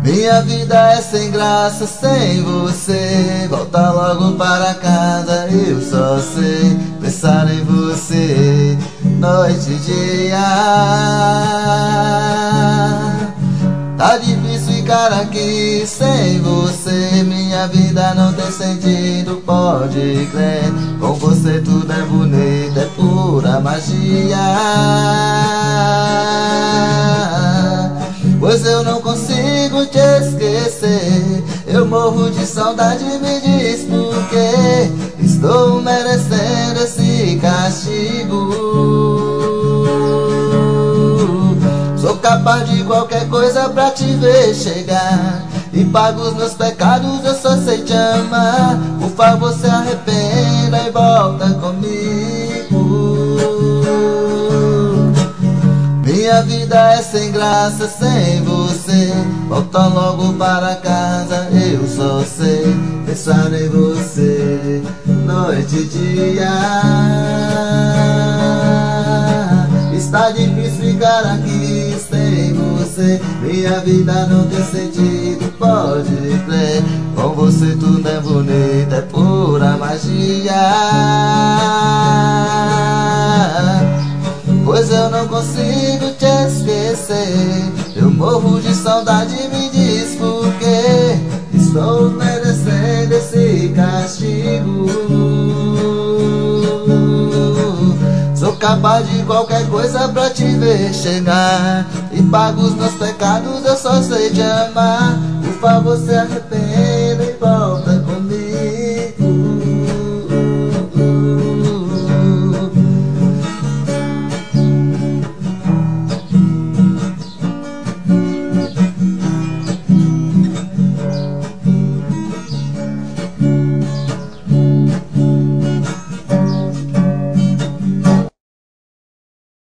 Minha vida é sem graça sem você. Volta logo para casa, eu só sei pensar em você noite e dia. Tá difícil ficar aqui sem você. Minha vida não tem sentido, pode crer. Com você tudo é bonito, é pura magia. Pois eu não consigo te esquecer. Eu morro de saudade, me diz por quê. Estou merecendo esse castigo. Sou capaz de qualquer coisa pra te ver chegar. E pago os meus pecados, eu só sei te amar. Por favor, se arrependa e volta comigo. Minha vida é sem graça sem você. Volta logo para casa, eu só sei pensar em você noite e dia. Está difícil ficar aqui sem você. Minha vida não tem sentido, pode crer. Com você tudo é bonito, é pura magia. Pois eu não consigo te esquecer. Eu morro de saudade, me diz por quê. Estou merecendo esse castigo. Sou capaz de qualquer coisa pra te ver chegar. E pago os meus pecados, eu só sei te amar. Por favor, se arrependa.